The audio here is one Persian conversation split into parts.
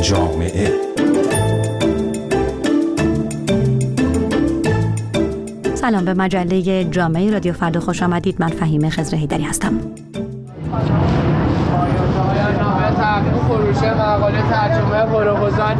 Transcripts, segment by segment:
جامعه. سلام، به مجله جامعه رادیو فردا خوش آمدید. من فهیمه خضر حیدری هستم. فروش مقاله ترجمه پروپوزال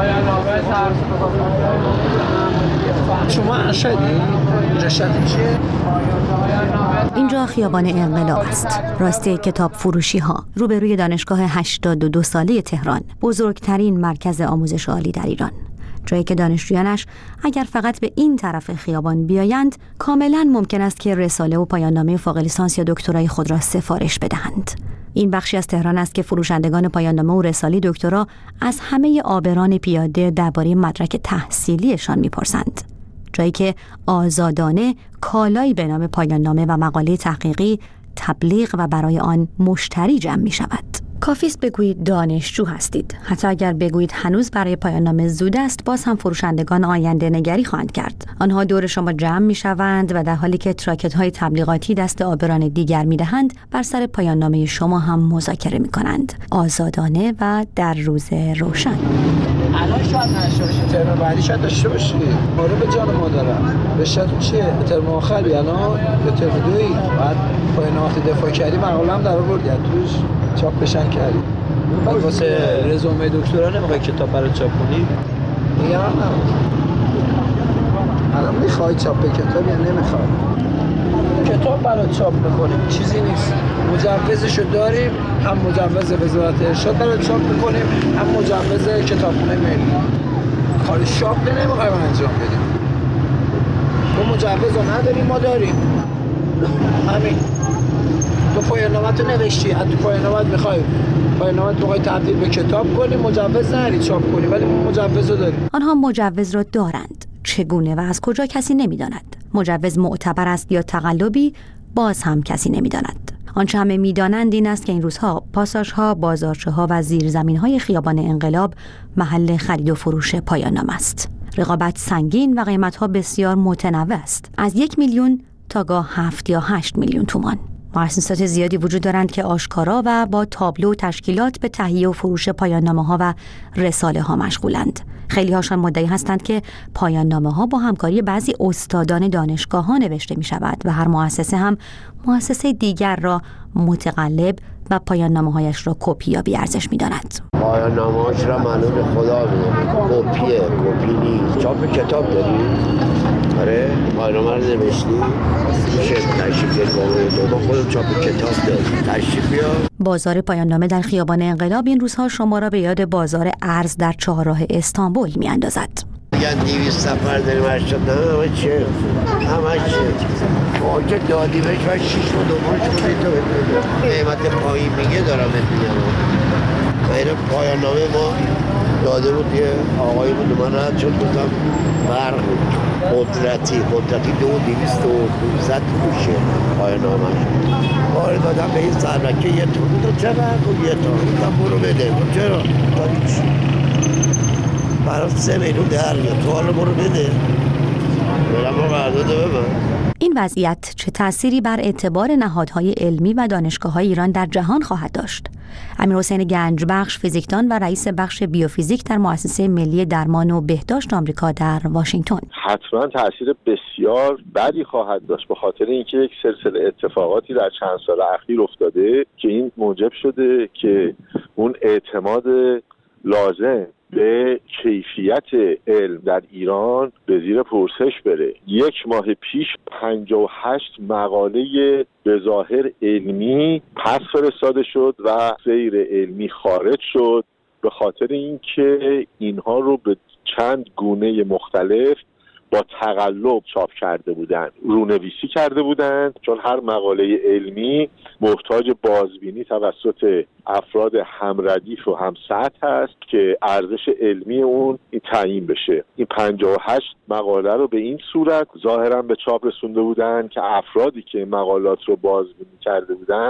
شما ارشدی؟ رشد چیه؟ اینجا خیابان انقلاب است، راسته کتاب فروشی ها، روبروی دانشگاه 82 ساله تهران، بزرگترین مرکز آموزش عالی در ایران. جایی که دانشجویانش اگر فقط به این طرف خیابان بیایند، کاملا ممکن است که رساله و پایان نامه فوق لیسانس یا دکترای خود را سفارش بدهند. این بخشی از تهران است که فروشندگان پایان نامه و رساله دکترا از همه عابران پیاده درباره مدرک تحصیلیشان میپرسند. جایی که آزادانه کالایی به نام پایان نامه و مقاله تحقیقی تبلیغ و برای آن مشتری جمع می شود. کافی است بگویید دانشجو هستید. حتی اگر بگویید هنوز برای پایان نامه زود است، باز هم فروشندگان آینده نگری خواهند کرد. آنها دور شما جمع می شوند و در حالی که تراکت های تبلیغاتی دست عابران دیگر می دهند، بر سر پایان نامه شما هم مذاکره می کنند. آزادانه و در روز روشن. الان شاید نشه باشه، ترم بعدی شاید داشته باشی. آره به جان مادرم. رشته‌تون چیه؟ ترم آخری الان به ترم دویی. بعد پایانات دفاع کردی، مقاله‌ام در آوردی توش چاپ بشن کردی. بعد واسه رزومه دکترا نمیخوای کتاب برای چاپ کنی؟ میگم نه. الان میخوای چاپ کتاب یا نمیخوای؟ کتاب برای چاپ میکنیم، چیزی نیست. مجوزشو داریم، هم مجوز وزارت ارشاد برای چاپ میکنیم، هم مجوز کتابخونه ملی. کار چاپ نمیخوایم انجام بدیم. تو مجوز رو نداریم، ما داریم. همین. تو پایان نامه‌تو نوشتی، از تو پایان نامه‌ت میخوای تبدیل به کتاب کنی، مجوز نداری چاپ کنی، ولی مجوز رو داری. آنها مجوز را دارند. چگونه و از کجا کسی نمیداند. مجوز معتبر است یا تقلبی، باز هم کسی نمیداند. آنچه همه میدانند این است که این روزها پاساژها، بازارچه‌ها و زیرزمین‌های خیابان انقلاب محل خرید و فروش پایان نامه است. رقابت سنگین و قیمت‌ها بسیار متنوع است، از 1 میلیون تا گاه 7 یا 8 میلیون تومان. مؤسسات زیادی وجود دارند که آشکارا و با تابلو و تشکیلات به تهیه و فروش پایان نامه‌ها و رساله ها مشغولند. خیلی هاشان مدعی هستند که پایان نامه‌ها با همکاری بعضی استادان دانشگاه‌ها نوشته می شود و هر مؤسسه هم مؤسسه دیگر را متقلب و پایان نامه‌هایش را کپی یا بی‌ارزش می‌داند. پایان نامه‌هاش را معلوم خدا می‌دونه. کپی نیست. چاپ کتاب داری؟ آره، پایان نامه رو نوشتی؟ میشه تشریف بیاری با خودم چاپ کتاب داری. تشریف بیار. بازار پایان نامه در خیابان انقلاب این روزها شما را به یاد بازار ارز در چهارراه استانبول می‌اندازد. میگن 200 نفر داریم ارشد، نه همه چیه؟ واجه دادی بهش و 6 و دومش کنی تو بده. قیمت پایین میگه دارم میگم. غیر پایان نامه ما داده بود یه آقایی بود، من رد شد گفتم برق قدرتی 200 میشه پایان نامه. باره دادم به این سرمکه یه تون بود، چقدر بود یه تون گفتم برو بده. چرا؟ داری چی؟ برای 3 میلیون در میاد، تو حالا برو بده. برم رو قرارداد ببر. این وضعیت چه تأثیری بر اعتبار نهادهای علمی و دانشگاه‌های ایران در جهان خواهد داشت؟ امیرحسین گنجبخش، فیزیکدان و رئیس بخش بیوفیزیک در مؤسسه ملی درمان و بهداشت آمریکا در واشنگتن: حتما تأثیر بسیار بدی خواهد داشت، به خاطر اینکه یک سلسله اتفاقاتی در چند سال اخیر افتاده که این موجب شده که اون اعتماد لازم به کیفیت علم در ایران به زیر پرسش بره. 1 ماه پیش 58 مقاله به ظاهر علمی پس فرستاده شد و غیر علمی خارج شد، به خاطر اینکه اینها رو به چند گونه مختلف با تقلب چاپ کرده بودند، رونویسی کرده بودند، چون هر مقاله علمی محتاج بازبینی توسط افراد هم ردیف و هم سطح هست که ارزش علمی اون تعیین بشه. این 58 مقاله رو به این صورت ظاهرا به چاپ رسونده بودند که افرادی که مقالات رو بازبینی کرده بودند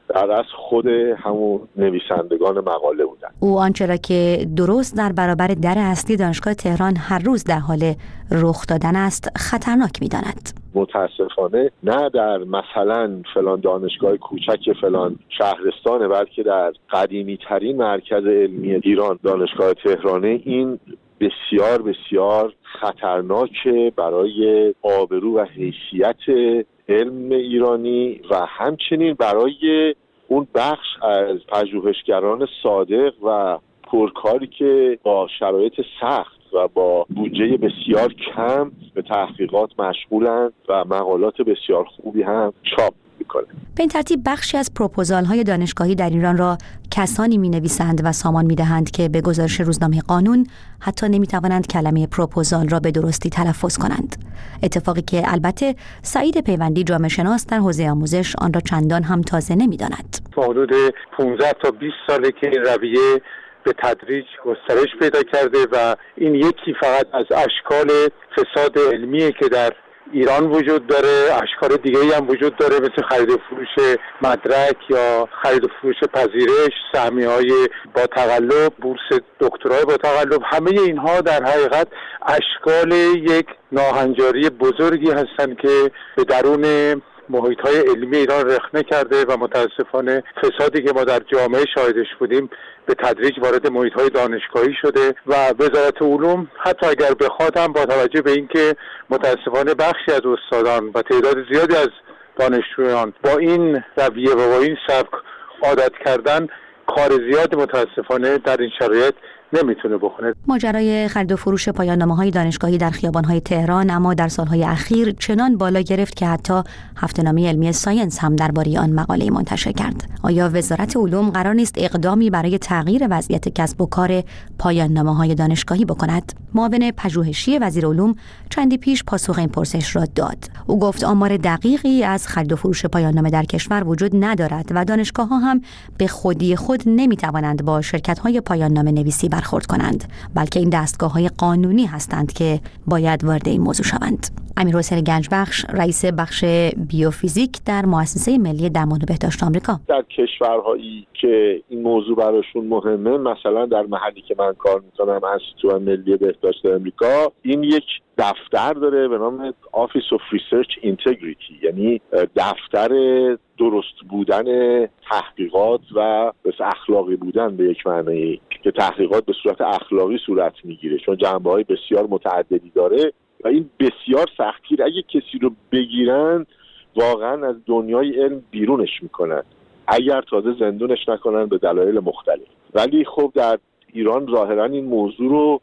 در اصل خود همون نویسندگان مقاله بودن. او آنچه را که درست در برابر در اصلی دانشگاه تهران هر روز در حال رخ دادن است خطرناک می‌داند. متاسفانه نه در مثلا فلان دانشگاه کوچک فلان شهرستانه، بلکه در قدیمی ترین مرکز علمی ایران دانشگاه تهرانه. این بسیار بسیار خطرناکه برای آبرو و حیثیت علم ایرانی و همچنین برای اون بخش از پژوهشگران صادق و پرکاری که با شرایط سخت و با بودجه بسیار کم به تحقیقات مشغولند و مقالات بسیار خوبی هم چاپ میکنند. به این ترتیب بخشی از پروپوزال‌های دانشگاهی در ایران را کسانی می‌نویسند و سامان می‌دهند که به گزارش روزنامه قانون حتی نمی‌توانند کلمه پروپوزال را به درستی تلفظ کنند. اتفاقی که البته سعید پیوندی جامعه شناس در حوزه آموزش آن را چندان هم تازه نمی‌داند. حدود 15 تا 20 ساله که این رویه به تدریج گسترش پیدا کرده و این یکی فقط از اشکال فساد علمیه که در ایران وجود داره. اشکال دیگه‌ای هم وجود داره مثل خرید و فروش مدرک یا خرید و فروش پذیرش، سهمیه‌های با تقلب، بورس دکترای با تقلب. همه اینها در حقیقت اشکال یک ناهنجاری بزرگی هستند که به درون محیط‌های علمی ایران رخنه کرده و متاسفانه فسادی که ما در جامعه شاهدش بودیم به تدریج وارد محیط‌های دانشگاهی شده و وزارت علوم حتی اگر بخواد هم با توجه به اینکه متاسفانه بخشی از استادان و تعداد زیادی از دانشجویان با این رویه و با این سبک عادت کردن، کار زیاد متاسفانه در این شرایط نمیتونه بکنه. ماجرای خرید و فروش پایان‌نامه‌های دانشگاهی در خیابان‌های تهران اما در سال‌های اخیر چنان بالا گرفت که حتی هفته‌نامه علمی ساینس هم درباره آن مقاله منتشر کرد. آیا وزارت علوم قرار نیست اقدامی برای تغییر وضعیت کسب و کار پایان‌نامه‌های دانشگاهی بکند؟ معاون پژوهشی وزیر علوم چندی پیش پاسخ این پرسش را داد. او گفت آمار دقیقی از خرید و فروش پایان‌نامه در کشور وجود ندارد و دانشگاه‌ها هم به خودی خود نمی‌توانند با شرکت‌های پایان‌نامه نویسی برخورد کنند، بلکه این دستگاه‌های قانونی هستند که باید وارد این موضوع شوند. امیرحسین گنجبخش رئیس بخش بیوفیزیک در مؤسسه ملی درمان و بهداشت آمریکا: در کشورهایی که این موضوع براشون مهمه، مثلا در محلی که من کار میکنم انستیتوت ملی بهداشت آمریکا، این یک دفتر داره به نام Office of Research Integrity، یعنی دفتر درست بودن تحقیقات و اخلاقی بودن به یک معنی، که تحقیقات به صورت اخلاقی صورت میگیره چون جنبه‌های بسیار متعددی داره و این بسیار سختگیر. اگه کسی رو بگیرن واقعا از دنیای علم بیرونش میکنن، اگر تازه زندونش نکنن به دلایل مختلف. ولی خب در ایران ظاهرا این موضوع رو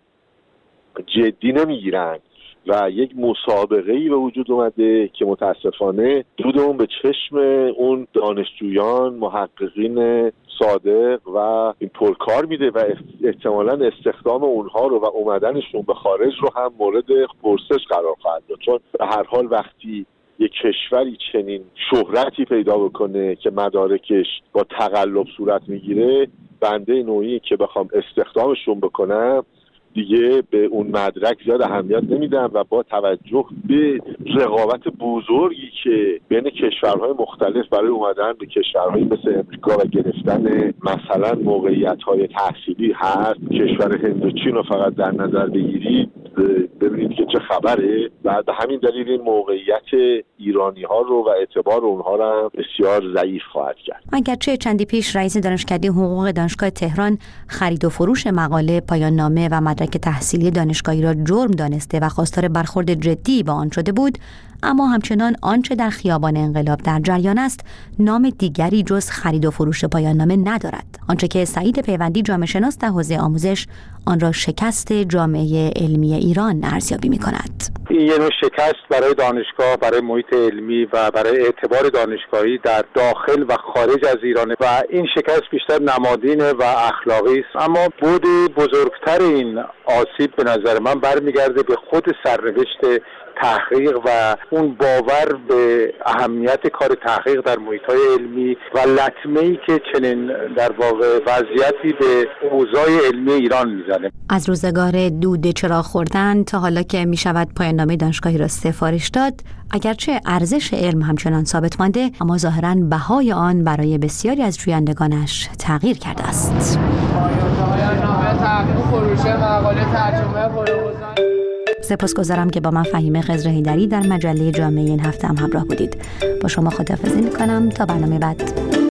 جدی نمیگیرن و یک مسابقه‌ای به وجود اومده که متاسفانه دودمون به چشم اون دانشجویان، محققین صادق و این پرکار میده و احتمالاً استخدام اونها رو و اومدنشون به خارج رو هم مورد پرسش قرار خواهد داد، چون به هر حال وقتی یک کشوری چنین شهرتی پیدا بکنه که مدارکش با تقلب صورت میگیره، بنده نوعی که بخوام استخدامشون بکنم دیگه به اون مدرک زیاد اهمیت نمیدم و با توجه به رقابت بزرگی که بین کشورهای مختلف برای اومدن به کشورهایی مثل امریکا و گرفتن مثلا موقعیت‌های تحصیلی هست، کشور هند و چین رو فقط در نظر بگیرید ببینید که چه خبره. و به همین دلیل این موقعیت ایرانی‌ها رو و اعتبار اونها رو بسیار ضعیف خواهد کرد. اگرچه چندی پیش رئیس دانشکده حقوق دانشگاه تهران خرید و فروش مقاله، پایان‌نامه و مدرک تحصیلی دانشگاهی را جرم دانسته و خواستار برخورد جدی با آن شده بود، اما همچنان آنچه در خیابان انقلاب در جریان است نام دیگری جز خرید و فروش پایان‌نامه ندارد. آنچه که سعید پیوندی جامعه شناس در حوزه آموزش آن را شکست جامعه علمی ایران ارزیابی می‌کند. این یه نوع شکست برای دانشگاه، برای محیط علمی و برای اعتبار دانشگاهی در داخل و خارج از ایران و این شکست بیشتر نمادین و اخلاقی است. اما بود بزرگتر این آسیب به نظر من برمیگرده به خود سرنوشت تحقیق و اون باور به اهمیت کار تحقیق در محیط‌های علمی و لطمه‌ای که چنین در واقع وضعیتی به اوضاع علمی ایران میزنه. از روزگار دود چراغ خوردن تا حالا که میشود پایان‌نامه دانشگاهی را سفارش داد، اگرچه ارزش علم همچنان ثابت مانده، اما ظاهراً بهای آن برای بسیاری از جویندگانش تغییر کرده است. پایان‌نامه تحقیق فروش مقاله ترجمه پروپوزال. سپاسگزارم که با من فهیمه خضر حیدری در مجله جامعه این هفته هم همراه بودید. با شما خداحافظی می‌کنم تا برنامه بعد.